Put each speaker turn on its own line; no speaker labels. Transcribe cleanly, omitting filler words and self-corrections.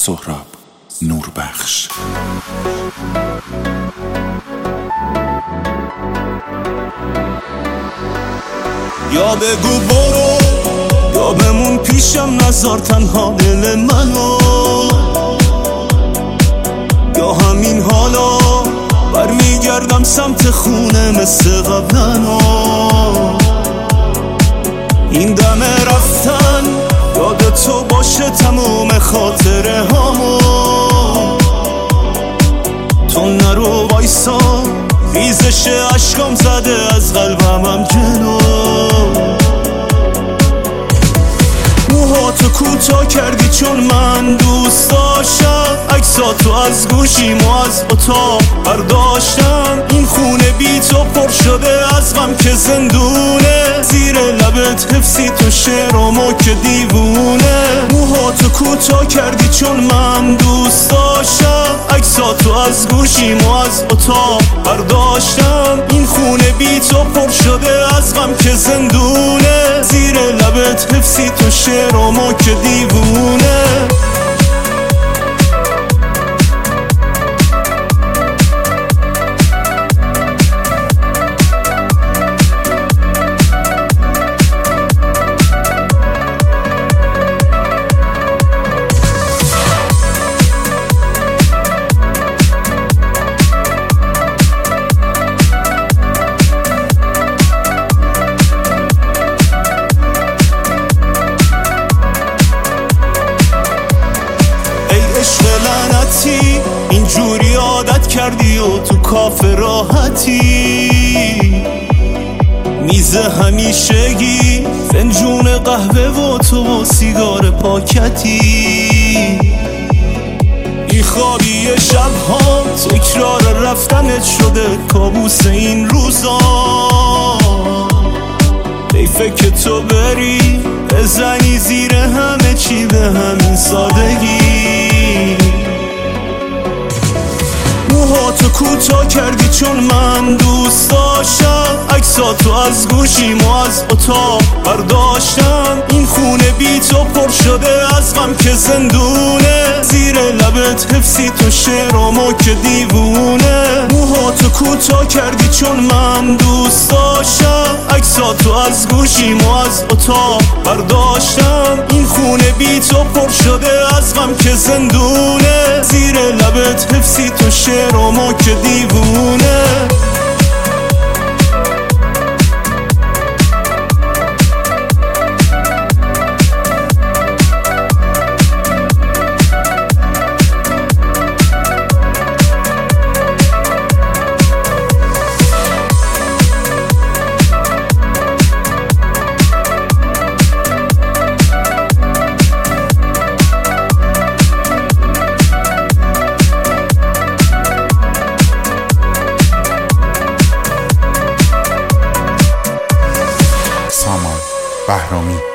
سهراب نوربخش.
یا بگو برو یا بمون پیشم، نذار تنها دل منو، یا همین حالا برمیگردم سمت خونه مثل قبلنو. این دم رفتن یاد تو باشه تموم خاطره هامو، تو نرو وایسا ریزش عشقام زده از قلبم جلو. موهاتو کوتاه کردی چون من دوست داشتم، عکساتو از گوشیم و از اتاق برداشتم. این خونه بی تو پر شده از غم که زندونه، زیر لبت حفظی تو شعرامو که دیوونه. موهاتو کوتاه کردی چون من دوست داشتم، عکساتو از گوشیم و از اتاق برداشتم. این خونه بی تو پر شده از غم که زندونه، زیر لبت حفظی تو شعرامو که دیوونه. اینجوری عادت کردی و تو کافه راحتی، میز همیشگی، فنجون قهوه و تو و سیگار پاکتی. این خوابی شبها تکرار رفتنت شده کابوس این روزا. حیفه که تو بری بزنی زیر همه چی به همین سادگی. موهاتو کوتاه کردی چون من دوست داشتم، عکساتو از گوشیم و از اتاق برداشتم. این خونه بی تو پر شده از غم که زندونه، زیر لبت حفظی تو شعرامو که دیوونه. موهاتو کوتاه کردی چون من دوست داشتم، عکساتو از گوشیم و از اتاق برداشتم. این خونه بی تو پر شده از غم که زندونه، زیر لبت حفظی تو شعرامو که دیوونه.
بهرامی